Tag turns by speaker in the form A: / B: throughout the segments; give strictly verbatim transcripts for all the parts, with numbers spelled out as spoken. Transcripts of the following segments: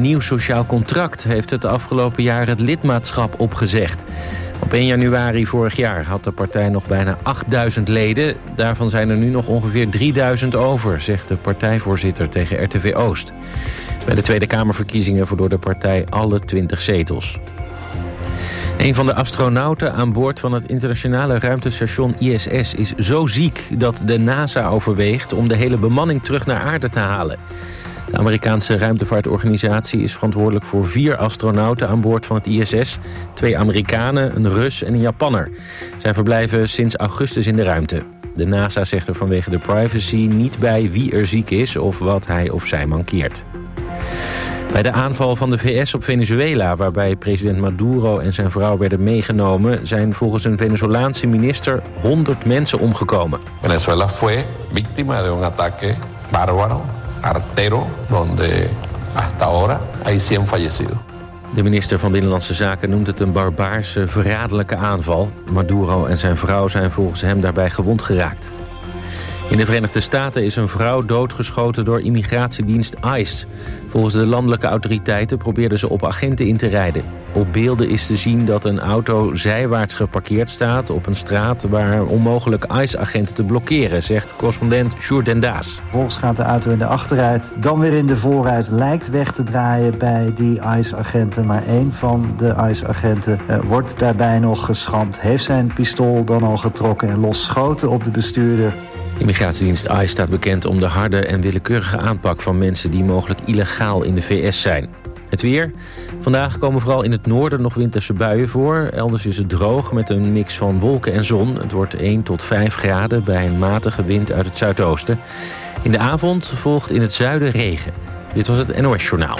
A: Nieuw Sociaal Contract heeft het afgelopen jaar het lidmaatschap opgezegd. Op één januari vorig jaar had de partij nog bijna achtduizend leden. Daarvan zijn er nu nog ongeveer drieduizend over, zegt de partijvoorzitter tegen R T V Oost. Bij de Tweede Kamerverkiezingen verloor de partij alle twintig zetels. Een van de astronauten aan boord van het internationale ruimtestation I S S is zo ziek dat de NASA overweegt om de hele bemanning terug naar aarde te halen. De Amerikaanse ruimtevaartorganisatie is verantwoordelijk voor vier astronauten aan boord van het I S S. Twee Amerikanen, een Rus en een Japanner. Zij verblijven sinds augustus in de ruimte. De NASA zegt er vanwege de privacy niet bij wie er ziek is of wat hij of zij mankeert. Bij de aanval van de V S op Venezuela, waarbij president Maduro en zijn vrouw werden meegenomen, zijn volgens een Venezolaanse minister honderd mensen omgekomen.
B: Venezuela fue víctima de un ataque bárbaro, artero, donde hasta ahora hay cien fallecidos.
A: De minister van Binnenlandse Zaken noemt het een barbaarse, verraderlijke aanval. Maduro en zijn vrouw zijn volgens hem daarbij gewond geraakt. In de Verenigde Staten is een vrouw doodgeschoten door immigratiedienst ICE. Volgens de landelijke autoriteiten probeerden ze op agenten in te rijden. Op beelden is te zien dat een auto zijwaarts geparkeerd staat op een straat waar onmogelijk ICE-agenten te blokkeren, zegt correspondent Sjoerd den Daas.
C: Vervolgens gaat de auto in de achteruit, dan weer in de voorruit, lijkt weg te draaien bij die ICE-agenten. Maar één van de ICE-agenten uh, wordt daarbij nog geschampt, heeft zijn pistool dan al getrokken en losschoten op de bestuurder.
A: Immigratiedienst ICE staat bekend om de harde en willekeurige aanpak van mensen die mogelijk illegaal in de V S zijn. Het weer. Vandaag komen vooral in het noorden nog winterse buien voor. Elders is het droog met een mix van wolken en zon. Het wordt één tot vijf graden bij een matige wind uit het zuidoosten. In de avond volgt in het zuiden regen. Dit was het N O S-journaal.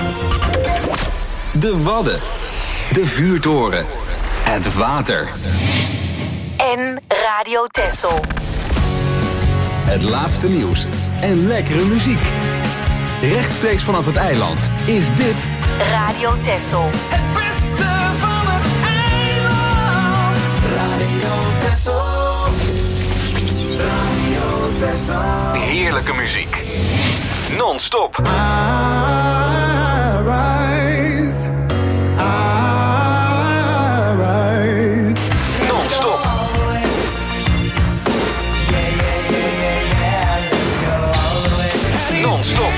D: De Wadden. De vuurtoren. Het water.
E: En Radio Texel.
D: Het laatste nieuws en lekkere muziek. Rechtstreeks vanaf het eiland is dit
E: Radio Texel.
F: Het beste van het eiland. Radio Texel. Radio Texel.
D: heerlijke muziek. Non-stop.
F: I rise. I rise.
D: Non-stop. Non-stop.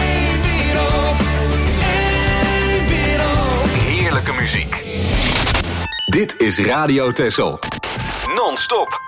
D: Heerlijke muziek. Dit is Radio Texel. Non-stop.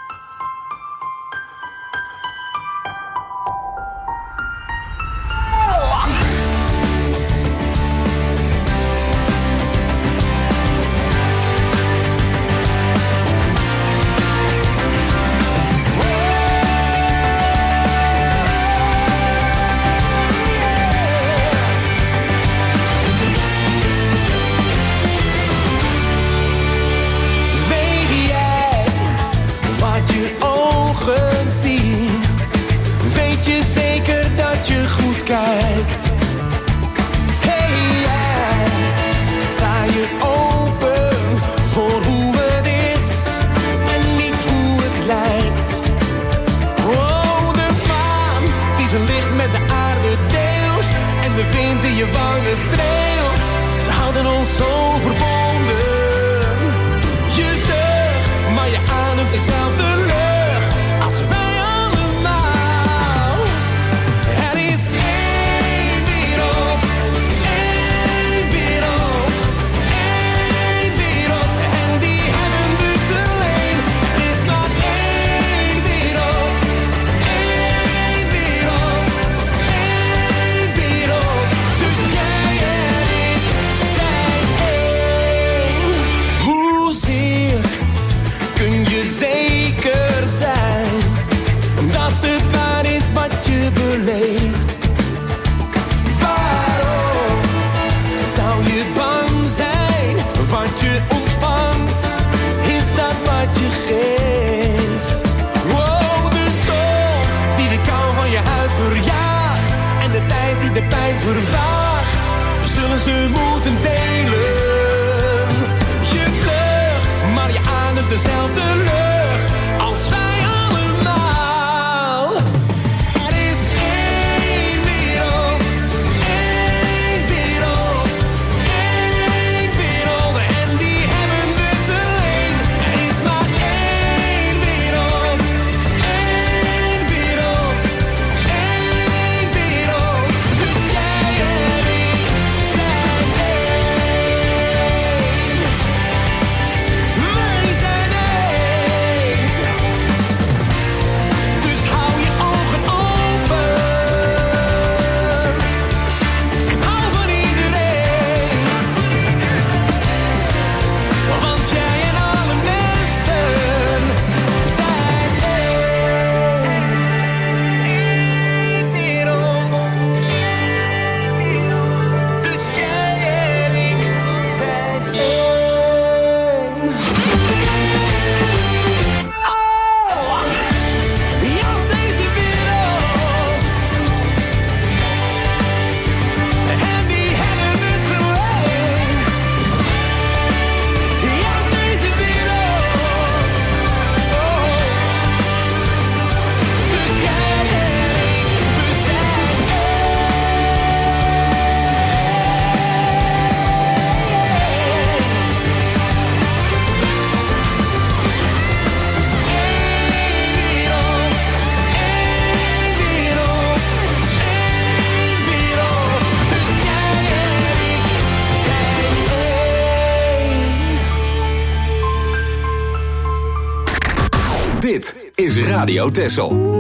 D: Dit is Radio Texel.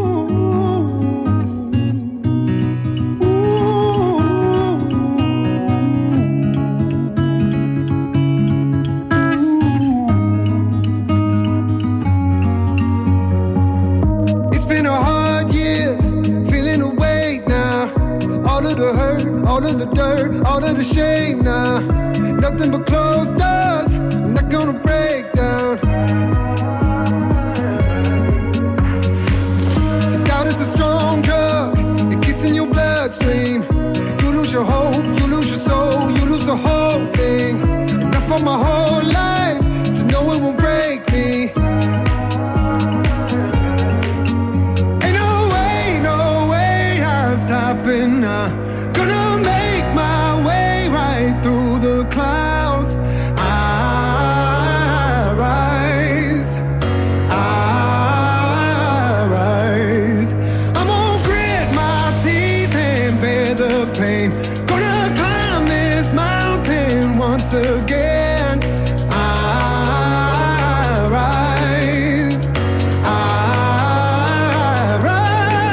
G: All of the dirt, all of the shame now. Nothing but closed doors, I'm not gonna break down. See, doubt is a strong drug, it gets in your bloodstream. You lose your hope, you lose your soul, you lose the whole thing. Enough of my whole life to know it won't break me. Ain't no way, no way I'm stopping now. Through the clouds, I rise, I rise. I'm gonna grit my teeth and bear the pain. Gonna climb this mountain once again. I rise, I rise.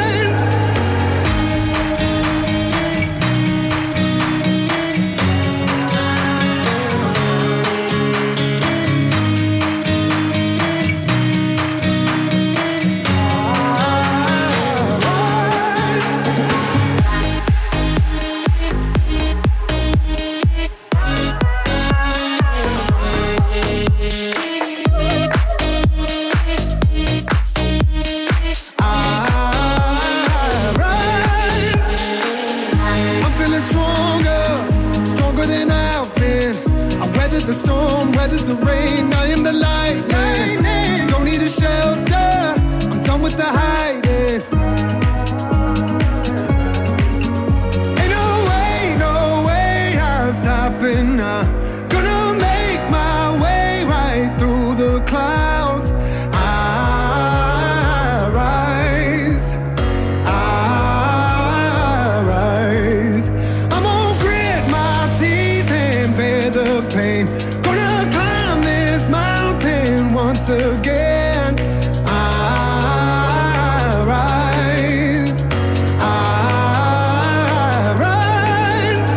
G: The storm, weathered the rain, I am the lightning. Don't need a shelter, I'm done with the hiding. Ain't no way, no way I'm stopping now. Gonna make my way right through the clouds. I rise, I rise. I'm gonna grit my teeth and bear the pain. Gonna climb this mountain once again. I rise, I rise.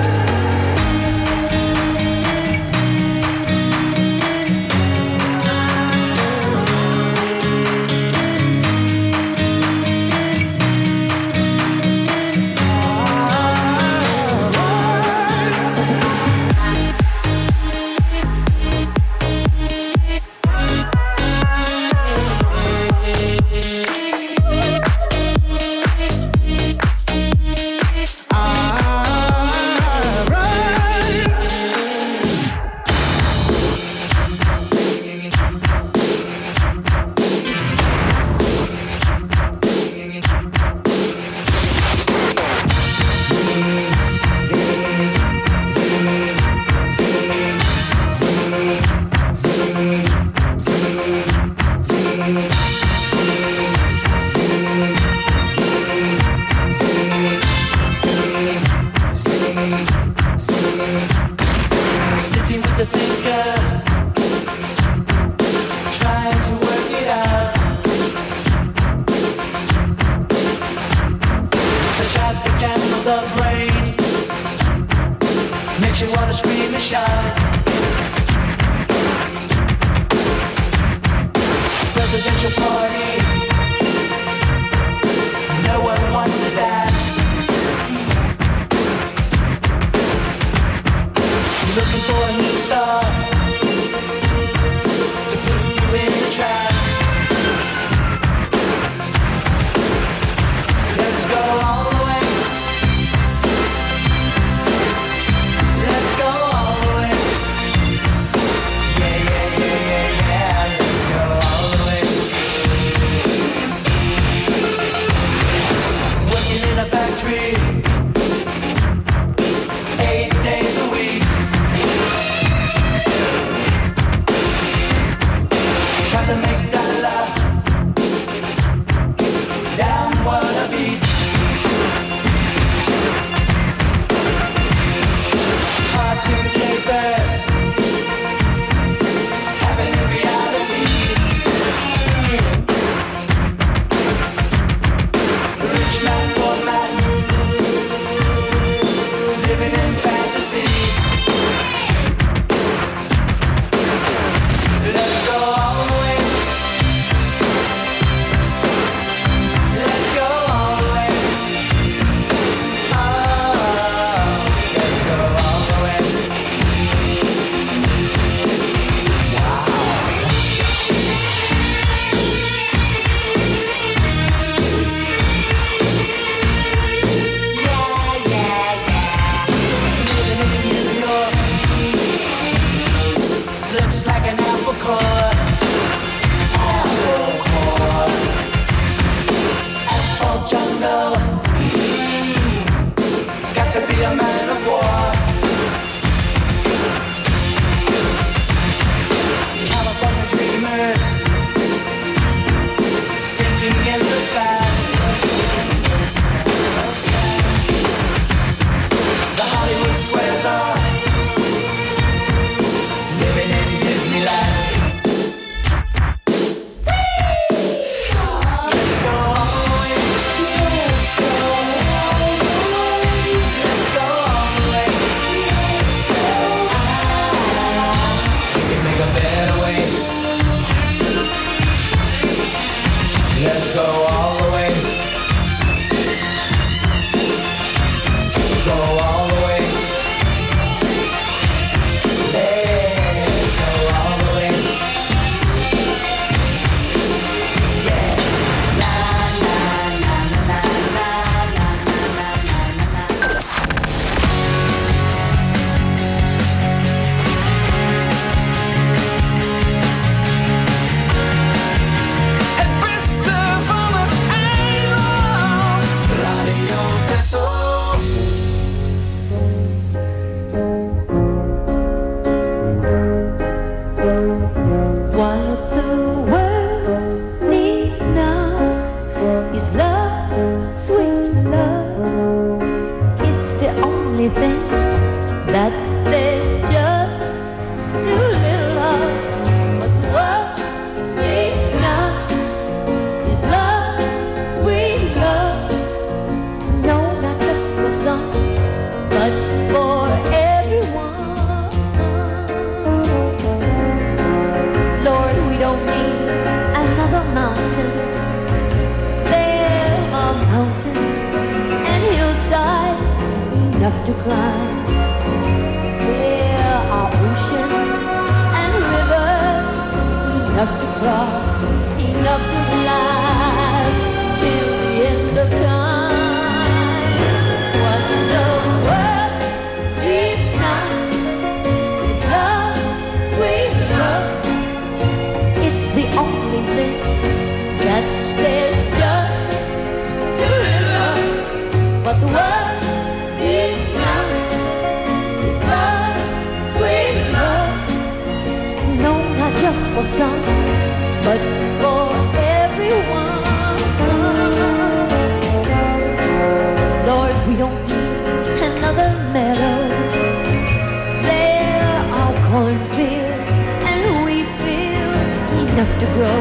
F: Sitting with the thinker, trying to work it out. It's a traffic jam of the brain, makes you wanna scream and shout. Presidential party, no one wants to dance. Looking for a new star to put you in the traps. Let's go all the way. Let's go all the way. Yeah, yeah, yeah, yeah, yeah. Let's go all the way. Working in a factory, eight days a week.
H: for some, but for everyone. Lord, we don't need another meadow. There are cornfields and wheat fields enough to grow.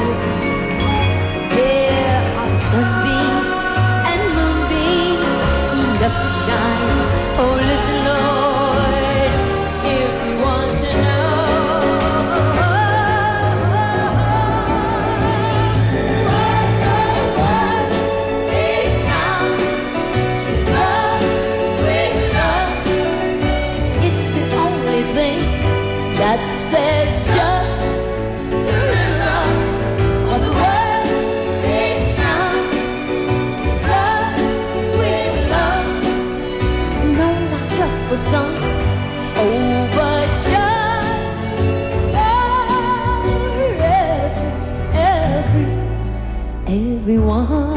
H: There are sunbeams and moonbeams enough to shine. Oh, listen, Lord, if you want to know what the world needs now is love, sweet love. It's the only thing that there's just too little of. What the world needs now is love, sweet love. No, not just for some, oh, but just for every, every, everyone.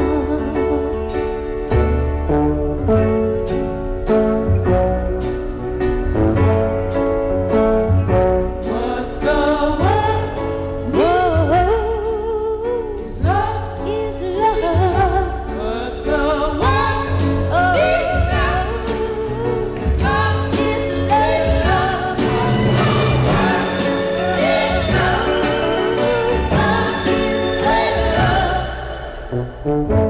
H: What the world needs is love, is love. What the world needs now is love, is sweet love. What the world needs now is love, is sweet love.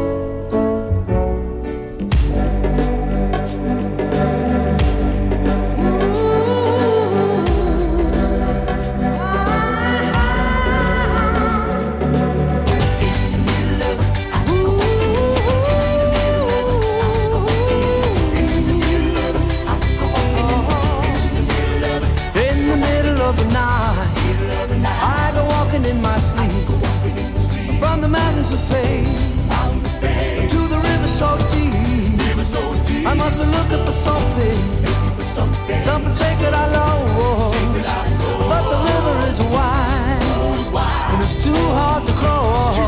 F: In the middle of the night, I go walking in my sleep. From the mountains of fame to the river so deep. I must be looking for something, something sacred I lost. But the river is wide, and it's too hard to cross.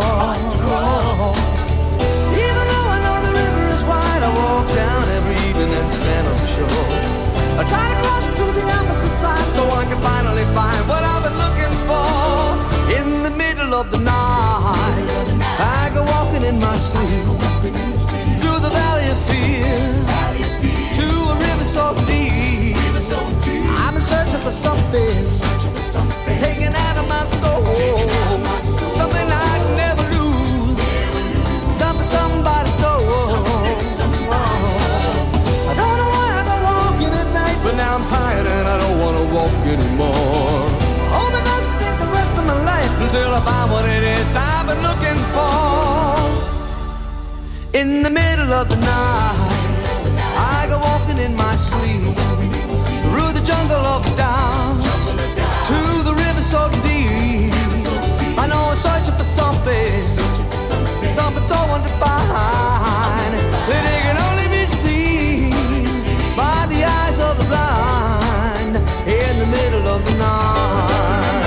F: Even though I know the river is wide, I walk down every evening and stand on the shore. I try to cross to the opposite side so I can finally find what I've been looking for. In the middle of the night, I go walking in my sleep through the valley of fear to a river so deep. I've been searching for something, taken out of my soul, something I'd never lose, something somebody stole. I don't know why I go walking at night, but now I'm tired and I don't want to walk anymore. Hope it doesn't take the rest of my life until I find what it is I've been looking for. In the middle of the night, I go walking in my sleep through the jungle of doubt to the river so deep. I know I'm searching for something, something so undefined that it can only be seen by the eyes of the blind. In the middle of the night.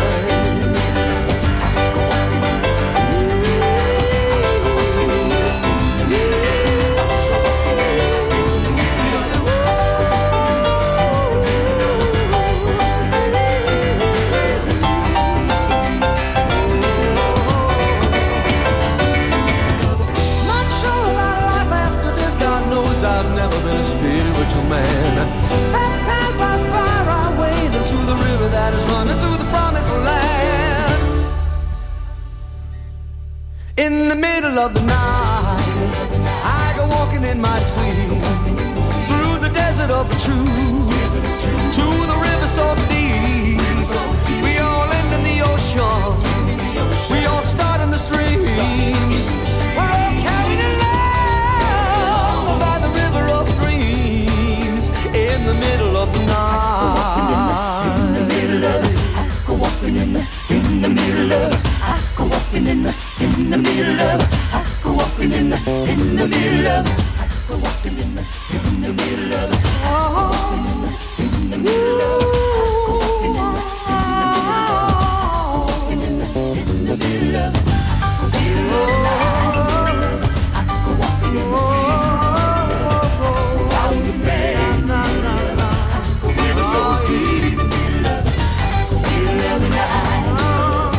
F: Not sure about life after this. God knows I've never been a spiritual man. Baptized by fire, I wade into the river that is running to the promised land. In the middle of the night, I go walking in my sleep through the desert of the truth to the river so deep. We all end in the ocean, we all start in the streams. We're all carried along by the river of dreams. In the middle of the night, in the middle of it, I go walking in the, in the middle of it, I go walking in the, in the middle of it, I go walking in the, in the middle of it, I go walking in the, in the middle of it, oh, in the middle of it, I go walking in the, in the middle of it, I go walking in the, I go walking in the, around the bend, I go so deep in the middle of it, in the middle of the night.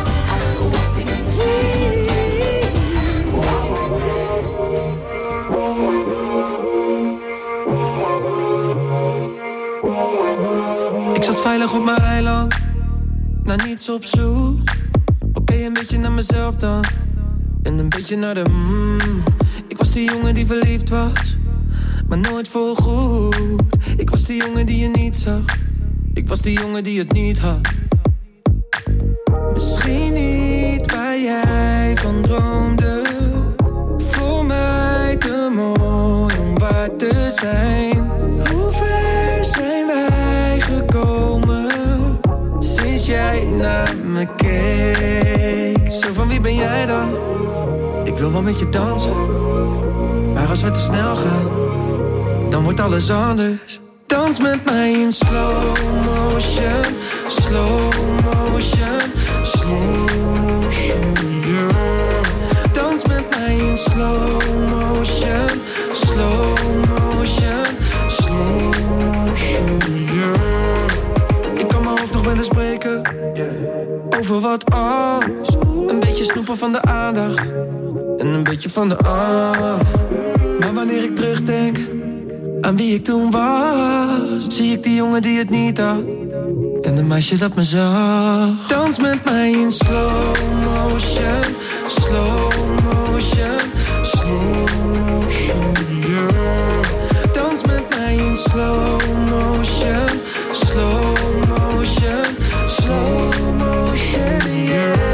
F: Ik zat veilig op mijn eiland, naar niets op zoek. Oké, okay, een beetje naar mezelf dan, en een beetje naar de mm. Ik was die jongen die verliefd was, maar nooit voorgoed. Ik was die jongen die je niet zag, ik was die jongen die het niet had. Misschien niet waar jij van droomde, voor mij te mooi om waar te zijn. Hoe ver zijn wij gekomen, sinds jij naar me keek? Zo van wie ben jij dan? Ik wil wel met je dansen, maar als we te snel gaan, dan wordt alles anders. Dans met mij in slow motion, slow motion, slow motion, yeah. Dans met mij in slow motion, slow motion, slow motion, yeah. Ik kan mijn hoofd nog wel eens breken, over wat als. Een beetje snoepen van de aandacht, en een beetje van de ah. Maar wanneer ik terugdenk aan wie ik toen was, zie ik die jongen die het niet had, en een meisje dat me zag. Dans met mij in slow motion, slow motion, slow motion, yeah. Dans met mij in slow motion, slow motion, slow motion, yeah.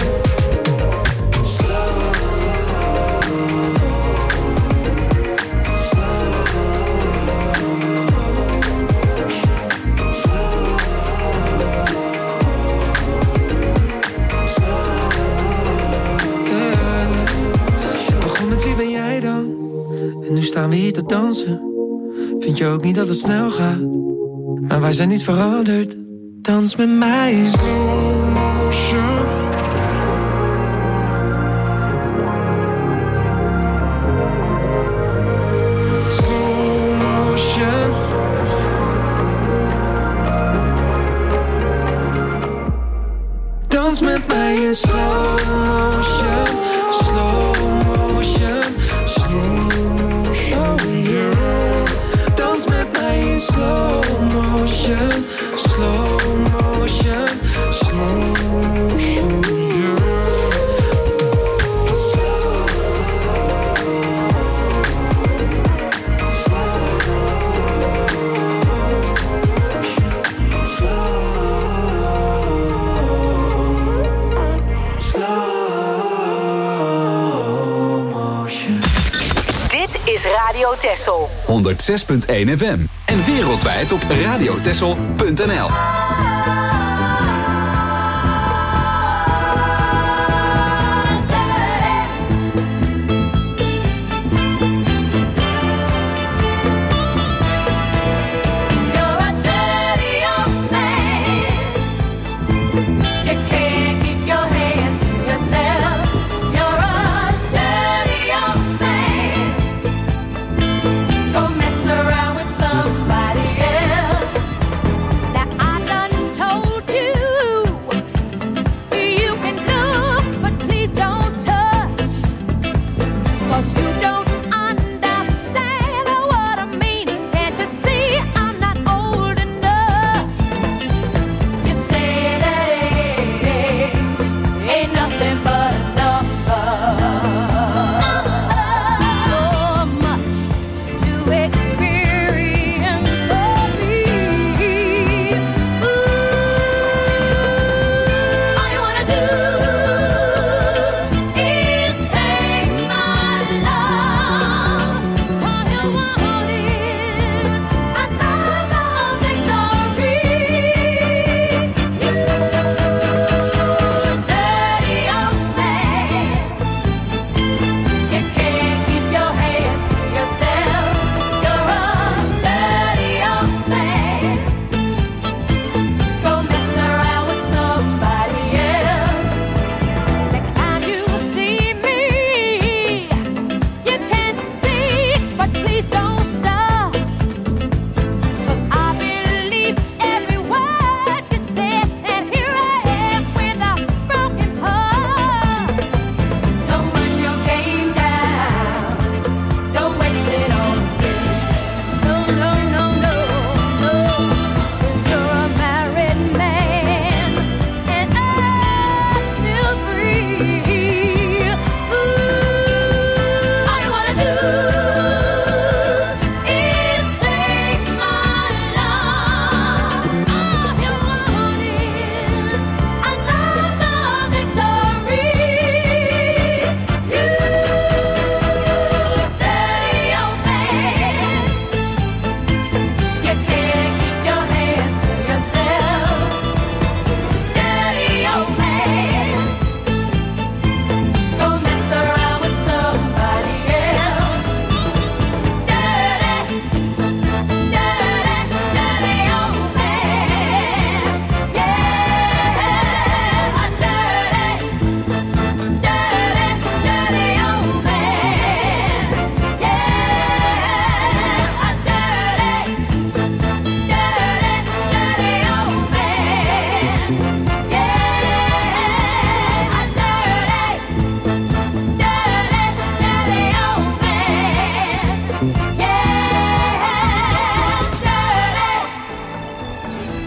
F: Staan we hier te dansen? Vind je ook niet dat het snel gaat? Maar wij zijn niet veranderd. Dans met mij in slow motion. Slow motion. Dans met mij in slow motion. Slow motion. Slow slow motion, slow motion, slow motion, yeah.
E: Dit is Radio Texel.
D: honderdzes punt één F M. En wereldwijd op radiotexel punt n l.
H: Told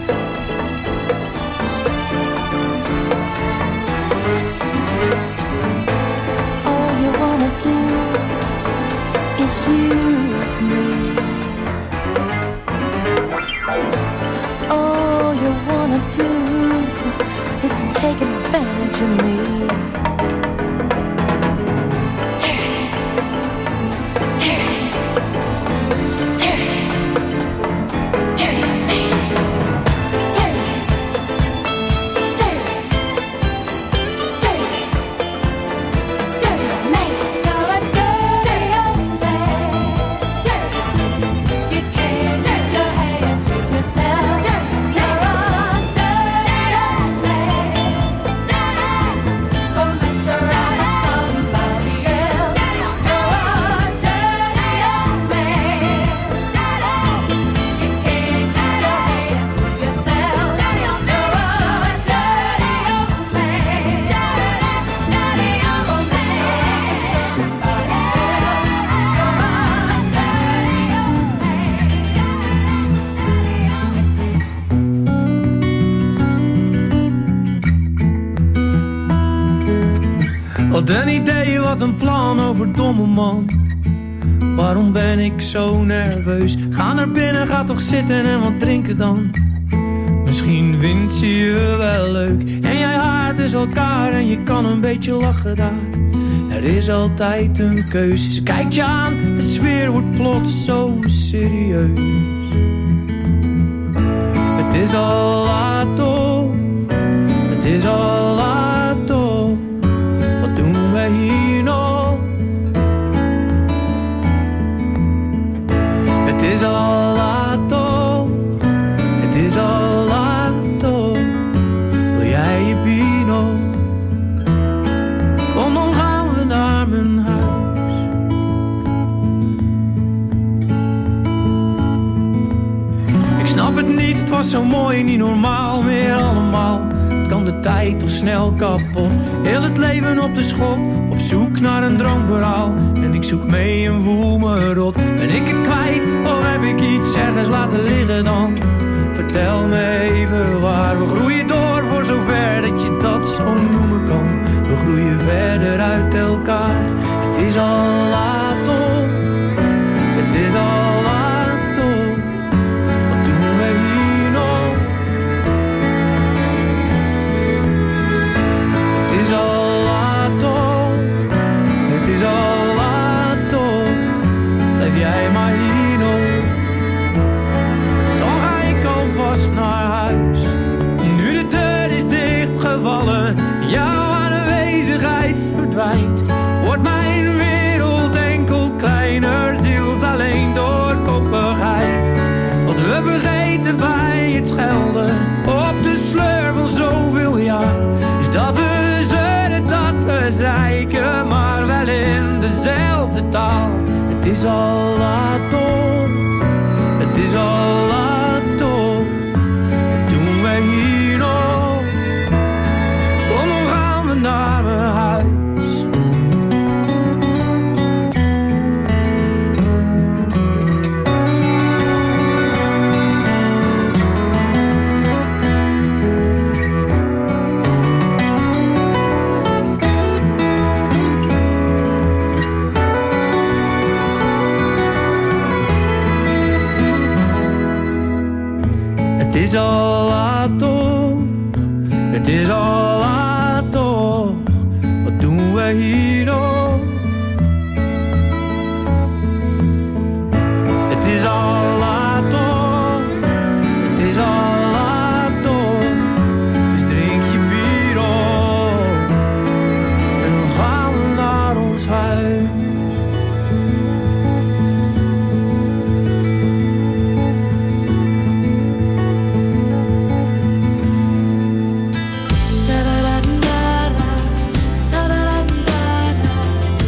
H: All you wanna do is use me. All you wanna do is take advantage of me.
I: Wat een idee, wat een plan over domme man. Waarom ben ik zo nerveus? Ga naar binnen, ga toch zitten en wat drinken dan. Misschien vindt ze je wel leuk en jij haart dus elkaar en je kan een beetje lachen daar. Er is altijd een keuze, ze kijkt je aan, de sfeer wordt plots zo serieus. Het is al laat toch, het is al laat toch. Wat doen wij hier nog? Het is al laat toch, het is al laat toch. Wil jij je pino? Kom dan gaan we naar mijn huis. Ik snap het niet, het was zo mooi, niet normaal meer allemaal. Kan de tijd toch snel kapot. Heel het leven op de schop, op zoek naar een droomverhaal. En ik zoek mee en voel me rot. Ben ik het kwijt of heb ik iets ergens laten liggen dan? Vertel me even waar. We groeien door voor zover dat je dat zo noemen kan. We groeien verder uit elkaar. Het is al laat toch, het is al laat toch. Wat doen we hier nog? Het is al laat toch, het is al laat toch. Blijf jij maar hier nog. Dan ga ik alvast naar huis. Nu de deur is dichtgevallen, jouw aanwezigheid verdwijnt. Wordt mijn wereld enkel kleiner, ziels alleen door koppigheid. Wat we vergeten bij het schelden op de sleur van zoveel jaar, is dat we zeuren, dat we zeiken, maar wel in dezelfde taal. Het is al laat toch, het is al laat toch. Wat doen wij hier nog? Kom dan gaan we naar mijn huis. Het is al laat toch, het is al laat toch. Wat doen wij hier nog? Het is al laat toch, het is al laat toch. Dus drink je bier op en dan gaan we naar ons huis.
H: Da da da da da da da da da.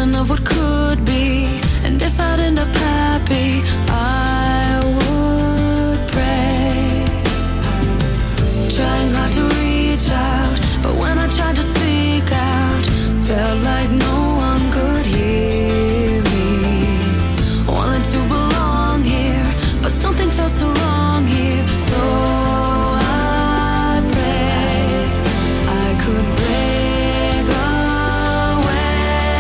J: vision of what could be. And if I'd end up happy, I would pray. Trying hard to reach out, but when I tried to speak out, felt like no one could hear me. Wanted to belong here, but something felt so wrong here. So I pray I could break away.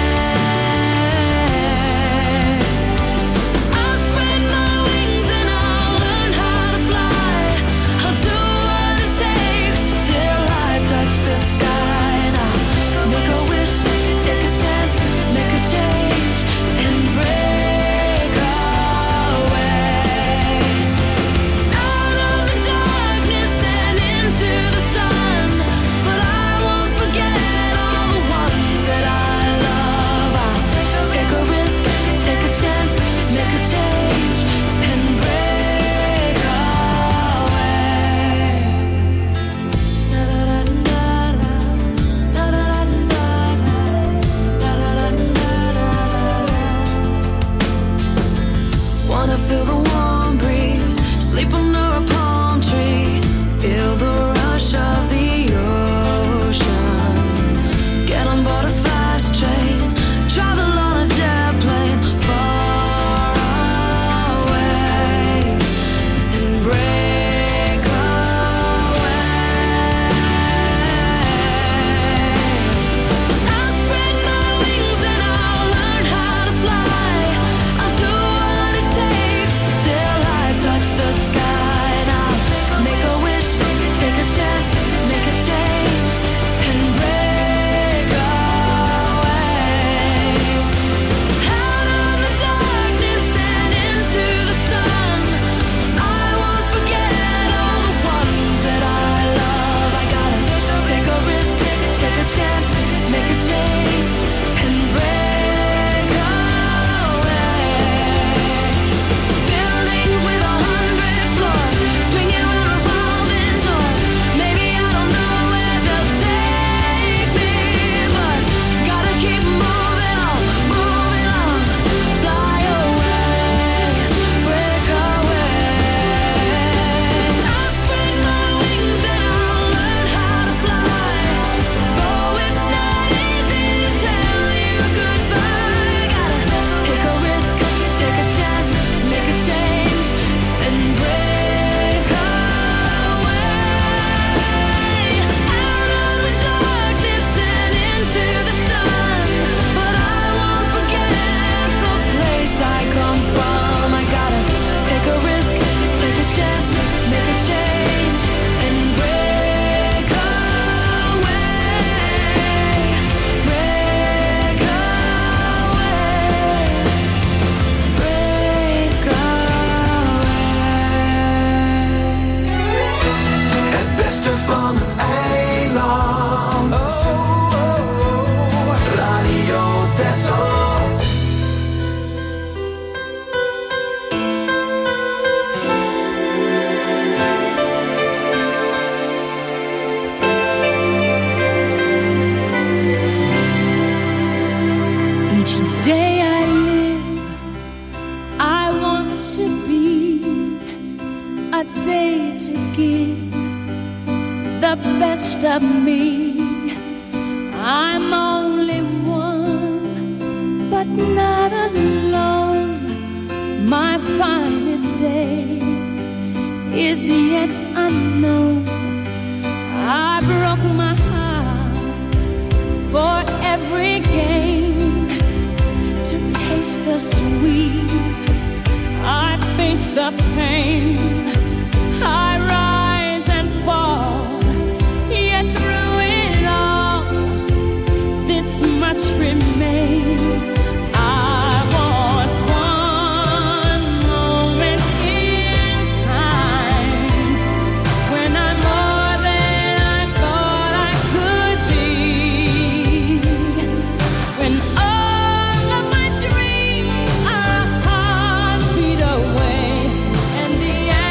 J: I'll spread my wings and I'll learn how to fly. I'll do what it takes till I touch the sky. And I'll make a wish, take a chance, make a change, and break away. Out of the darkness and into the sun. But I won't forget all the ones that I love. I'll take a risk, take a chance, make a change, and break away. Wanna feel the warm breeze, sleep under a palm tree, feel the rush of the ocean. Get on board a fast train, travel on a jet plane far away, and break away. I'll spread my wings and I'll learn how to fly. I'll do what it takes till I touch the sky. And I'll make a wish, take a chance, make a change, and break away. Out of the darkness and into the sun. I won't forget all the ones that I love. I gotta take a risk, take a chance, make a change, and break away. Buildings with a hundred floors, swinging round revolving doors. Maybe I don't know where they'll take me, but gotta keep moving on, moving on. Fly away, break away. I'll spread my wings and I'll learn how to fly. Though it's not easy to tell you goodbye. Gotta take a risk, take a chance, make a change, and break away. Out of the darkness and into the sun. But I won't forget the place I come from. I gotta take a risk, take a chance, make a change, and break away. Break away. Break away.
F: Het beste van het eiland. Oh, oh, oh. Radio Texel.
H: Each day I live, I want to be a day to give the best of me. I'm only one, but not alone. My finest day is yet unknown. I broke my heart for every gain, to taste the sweet. I face the pain. I rise and fall, yet through it all, this much remains. I want one moment in time when I'm more than I thought I could be, when all of my dreams are a heartbeat away, and the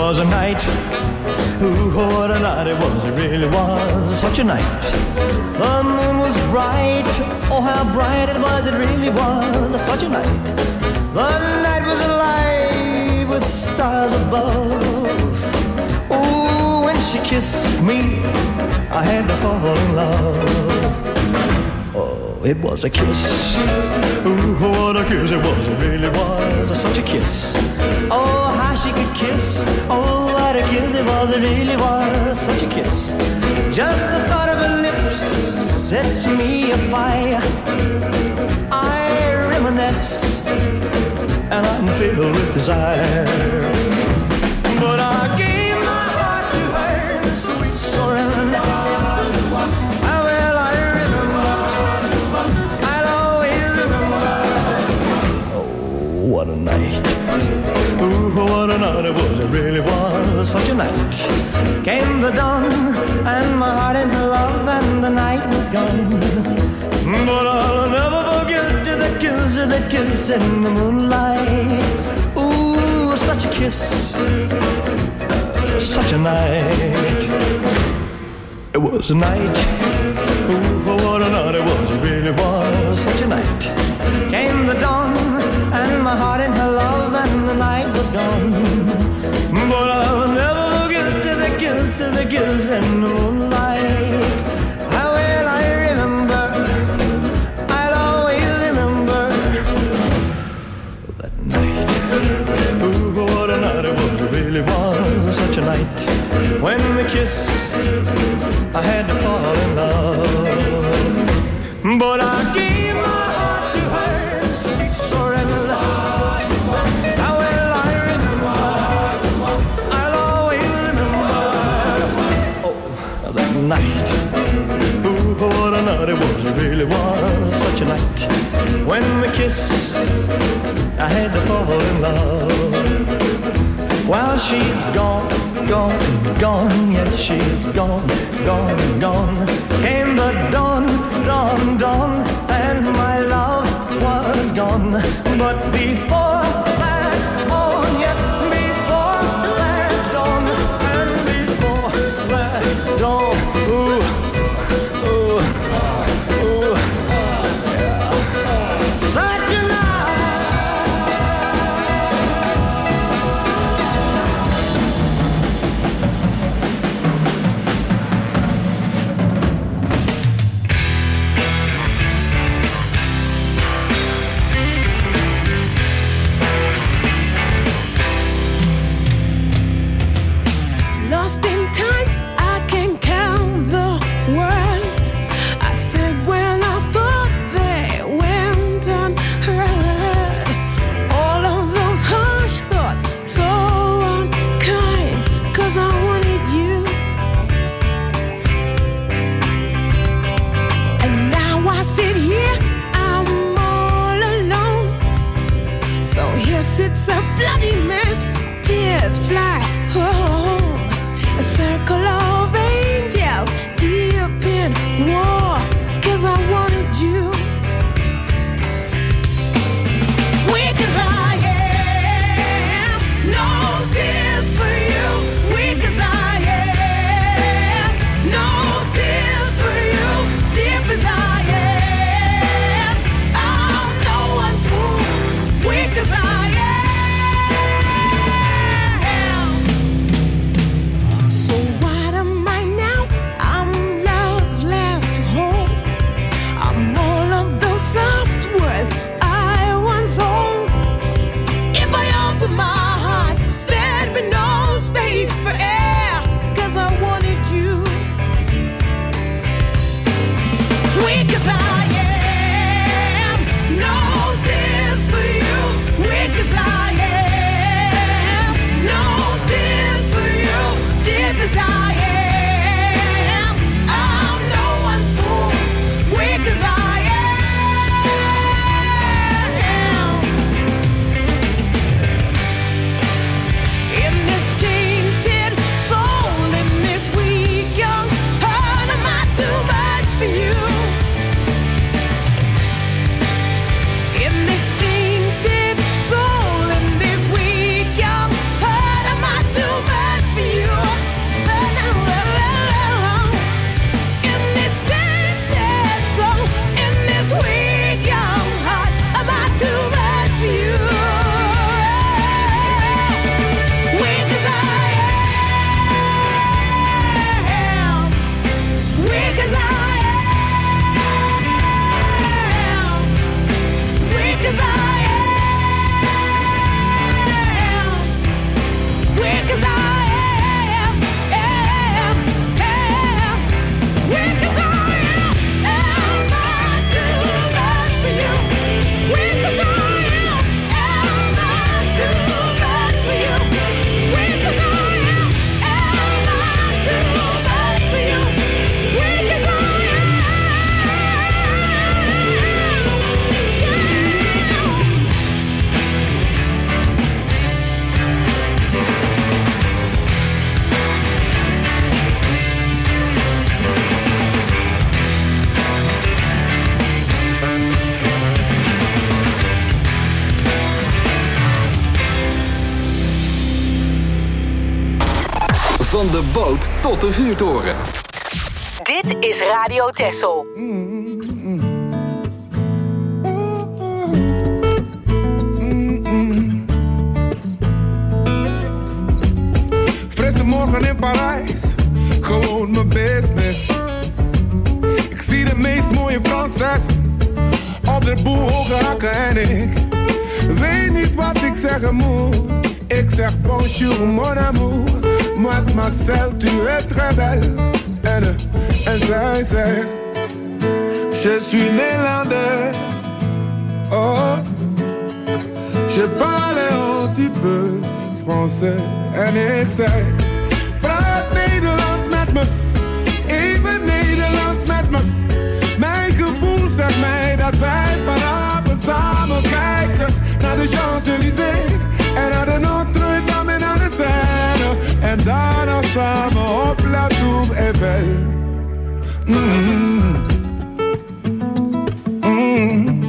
K: was a night. Ooh, what a night it was, it really was such a night. The moon was bright, oh how bright it was, it really was such a night. The night was alive with stars above. Ooh, when she kissed me, I had to fall in love. Oh, it was a kiss. Ooh, what a kiss it was, it really was such a kiss. Oh, how she could kiss. Oh, what a kiss it was, it really was such a kiss. Just the thought of her lips sets me afire. I reminisce and I'm filled with desire. But I gave my heart to her, sweet surrender. How well I remember, I'll always remember. Oh, what a night. Ooh, what a night it was, it really was such a night. Came the dawn, and my heart in her love, and the night was gone. But I'll never forget the kiss, the kiss in the moonlight. Ooh, such a kiss, such a night. It was a night. Ooh, what a night it was, it really was such a night. Came the dawn, and my heart in her love, and the night was gone. But I'll never forget the kiss, the kiss in the moonlight. How well I remember, I'll always remember that night. Ooh, what a night it was, it really was such a night. When we kissed, I had to fall in love. But I gave my heart to her, sweet surrender. How well I remember, I'll always remember. Oh, that night. Ooh, what a night it was, it really was such a night. When we kissed, I had to fall in love. While she's gone, gone, gone, yes, she's gone, gone, gone. Came the dawn, dawn, dawn, and my love was gone. But before that dawn, yes, before that dawn, and before that dawn, ooh, ooh, ooh, yeah. Such a night.
J: Lost in time, I can count the words I said when I thought they went unheard. All of those harsh thoughts, so unkind, 'cause I wanted you. And now I sit here, I'm all alone. So here sits a bloody mess, tears fly home. A circle of angels deep in war, 'cause I wanted you. Weak as I am, no tears for you. Weak as I am, no tears for you. Deep as I am, I'm no one's fool. Weak as I am.
D: Van de boot tot de vuurtoren.
E: Dit is Radio Texel.
L: Frisse morgen in Parijs, gewoon mijn business. Ik zie de meest mooie Franses op de boel hoge hakken en ik weet niet wat ik zeggen moet. Ik zeg bonjour mon amour, mademoiselle tu es très belle. En, en zij zegt, je suis néerlandaise. Oh, je parle un petit peu français. En ik zeg, praat Nederlands met me, even Nederlands met me. Mijn gevoel zegt mij dat wij vanavond samen kijken naar de Champs-Élysées en naar de Notre-Dame en naar de Seine. En daarna samen op La Tour Eiffel. Mm. Mm.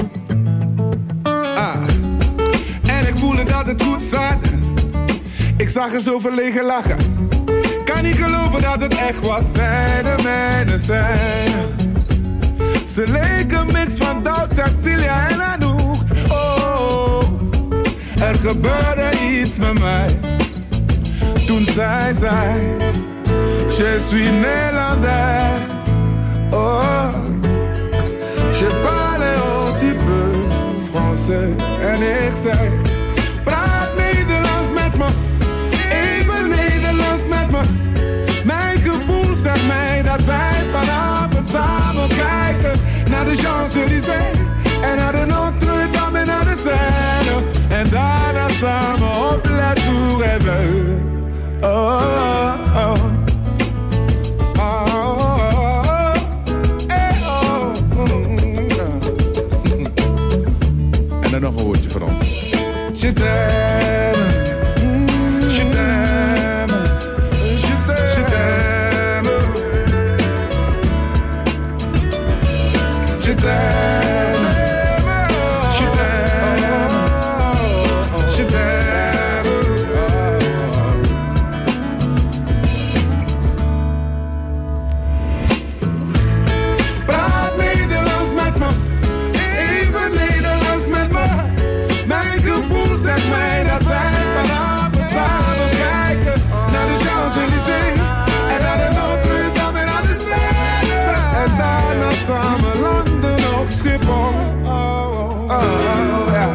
L: Ah. En ik voelde dat het goed zat. Ik zag er zo verlegen lachen. Kan niet geloven dat het echt was. Zij de mijne zijn. Ze leken een mix van Doubt, Cecilia en Anouk. Oh, er gebeurde iets met mij. Toen zij zei, je suis néerlandaise. Oh, je parle un petit peu français. En ik zei, praat Nederlands met me, even Nederlands met me. Mijn gevoel zegt mij dat wij vanavond samen kijken naar de Champs-Élysées en naar de Notre-Dame en naar de Seine. En daarna samen op La Tour Eiffel. Oh, oh, oh. Oh, oh, eh, oh, mm, mm. En dan nog een woordje voor ons. Je t'aime, je t'aime, je t'aime, je t'aime, je t'aime, je t'aime. Praat Nederlands met me, even Nederlands met me. Mijn gevoel zegt mij dat wij vanavond samen kijken naar de Champs-Élysées en naar de Notre-Dame en naar de Seine. En daarna samen landen op Schiphol. Oh, oh, oh, ja.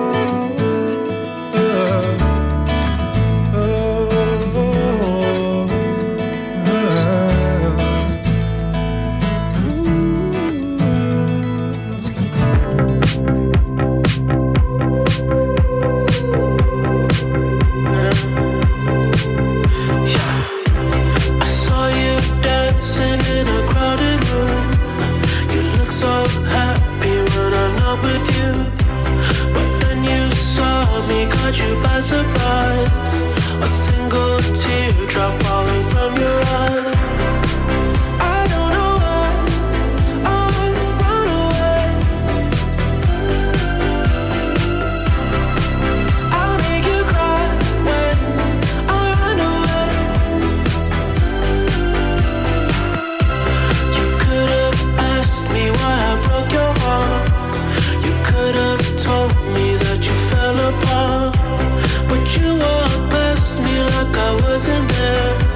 M: I saw you dancing in a crowded room. You look so happy when I'm not with you. But then you saw me, caught you by surprise. A single teardrop falling from your eye. I don't know why I run away. I'll make you cry when I run away. You could have asked me why I broke your heart. You could have told me that you fell apart. But you walked past me like I wasn't there.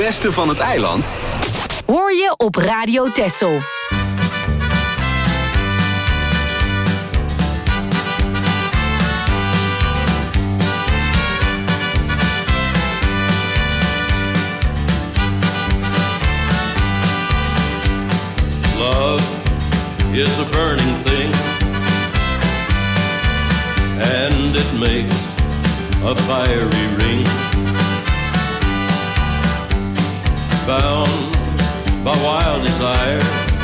D: beste van het eiland?
E: Hoor je op Radio Texel.
N: Love is a burning thing, and it makes a fiery ring. Bound by wild desire,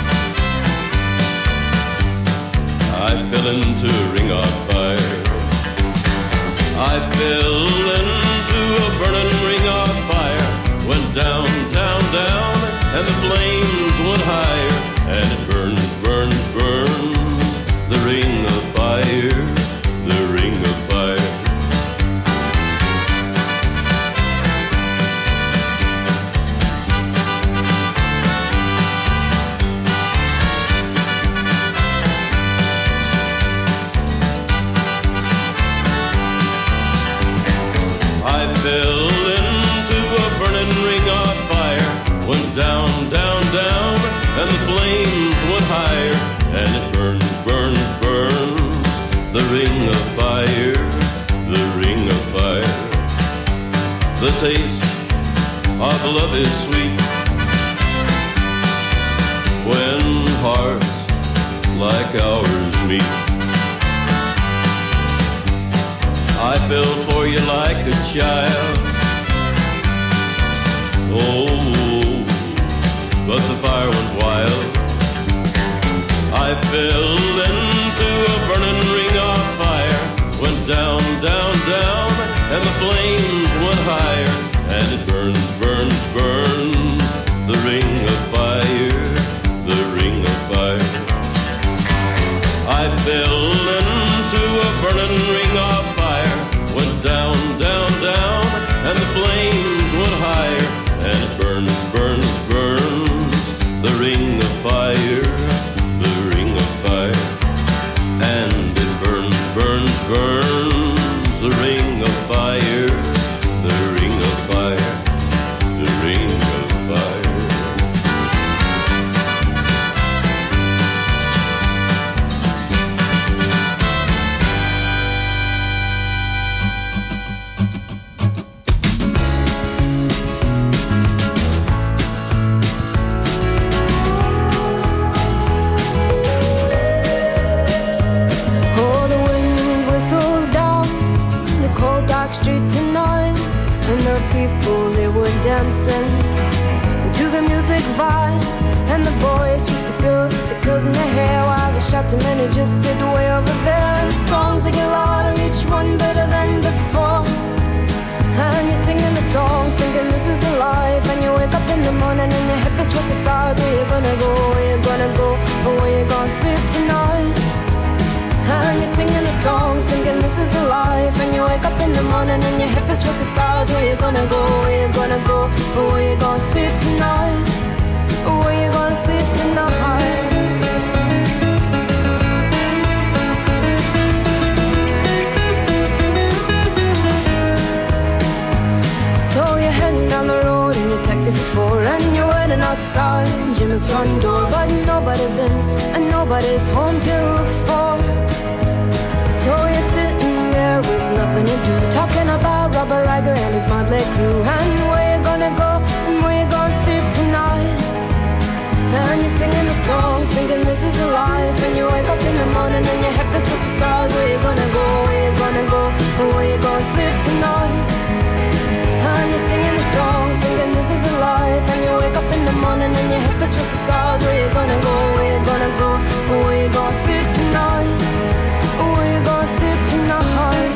N: I fell into a ring of fire. I fell into a burning ring of fire. Went down, down, down, and the flames went higher. And it burns, burns, burns, the ring of fire, the ring of fire. I fell into a burning ring of fire. Went down, down, down, and the flames went higher. And it burns, burns, burns, the ring of fire, the ring of fire. The taste of love is sweet when hearts like ours meet. I fell for you like a child. Oh, but the fire went wild. I fell into a burning ring of fire. Went down, down, down, and the flames went higher. And it burns, burns, burns, the ring of fire, the ring of fire. I fell into a burning ring of fire. Went down, down, down, and the flames went higher. And it burns, burns, burns, the ring of fire, the ring of fire. And it burns, burns, burns, the ring of fire, the ring of fire, the ring of fire.
O: Dancing to the music vibe, and the boys chase the girls with the curls in their hair, while the shouting men who just sit way over there. And the songs they get louder, each one better than before. And you're singing the songs, thinking this is a life. And you wake up in the morning and your hip is twisted sides. Where you gonna go? Where you gonna go? Or where you gonna sleep tonight? And you're singing the songs, thinking this is a life. And you wake up in the morning and your hip is twisted sides. Where you gonna go? Where you gonna go? Or where you gonna sleep tonight? Or where you gonna sleep tonight? So you're heading down the road in your taxi for four, and you're waiting outside Jim's front door, but nobody's in and nobody's home till four. So you're sitting there with nothing to do, talking about Robert Riger and his motley crew, and where you gonna go and where you gonna sleep tonight. And you're singing the songs, thinking this is a life. And you wake up in the morning and your head is twisted stars. Where you gonna go, where you gonna go, and where you gonna sleep tonight. And you're singing the songs, thinking this is a life. And you wake up in the morning and your hip is twisted stars. Where you gonna go, where you gonna go, and where you gonna sleep tonight. Where you gonna sleep tonight.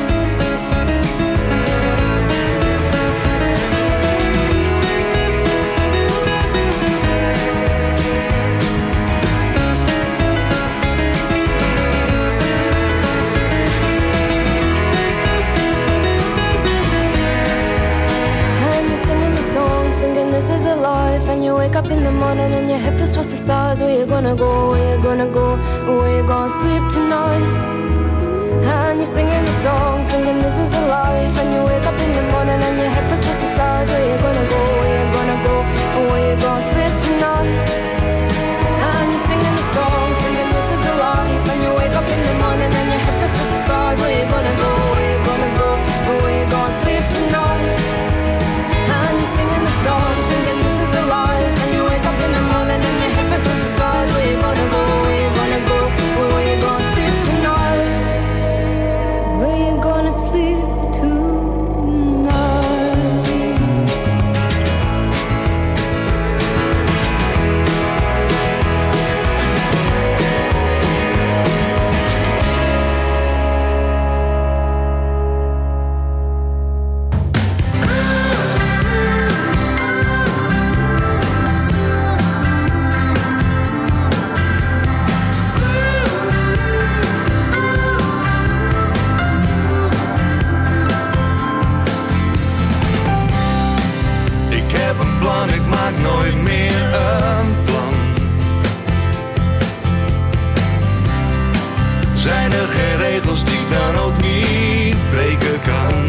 O: This is a life, and you wake up in the morning and your hip is towards the stars. Where you gonna go, where you gonna go, where you gonna sleep tonight. And you're singing the song, singing this is the life. And you wake up in the morning and your head feels twisted sides. Where you gonna go, where you gonna go, and where you gonna sleep tonight? And you're singing the song, singing this is the life. And you wake up in the morning and your head feels twisted sides. Where you gonna go, where you gonna go, and where you gonna sleep tonight? And you're singing the song, singing this is the life. And you wake up in the morning and your head feels twisted sides. Where you gonna go, where you gonna go, and where you gonna sleep tonight? Where you gonna sleep tonight?
P: Ik heb een plan, ik maak nooit meer een plan. Zijn er geen regels die ik dan ook niet breken kan?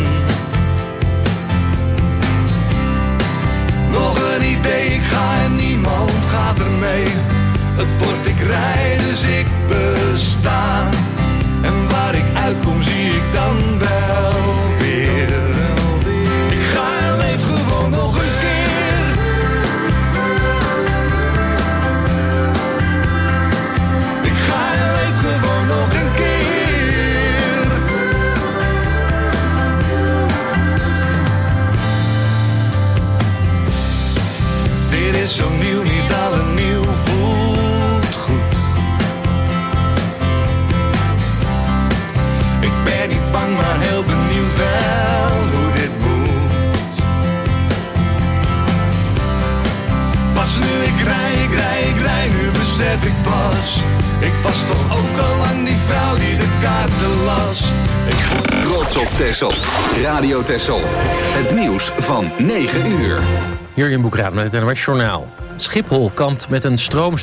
P: Nog een idee, ik ga en niemand gaat ermee. Het wordt ik rij, dus ik besta. En waar ik uitkom zie ik dan wel weer. Ik ga en leef gewoon nog een keer. Ik ga en leef gewoon nog een keer. Dit is zo nieuw, niet alle nieuw voelt goed. Ik ben niet bang, maar heel benieuwd wel hoe dit moet. Pas nu ik rij, ik rij, ik rij, nu besef ik pas. Ik was toch ook al lang die vrouw die de kaarten las. Ik
D: Trots op Texel. Radio Texel. Het nieuws van negen uur.
A: Jurjen Boekraat met het N O S Journaal. Schiphol kampt met een stroom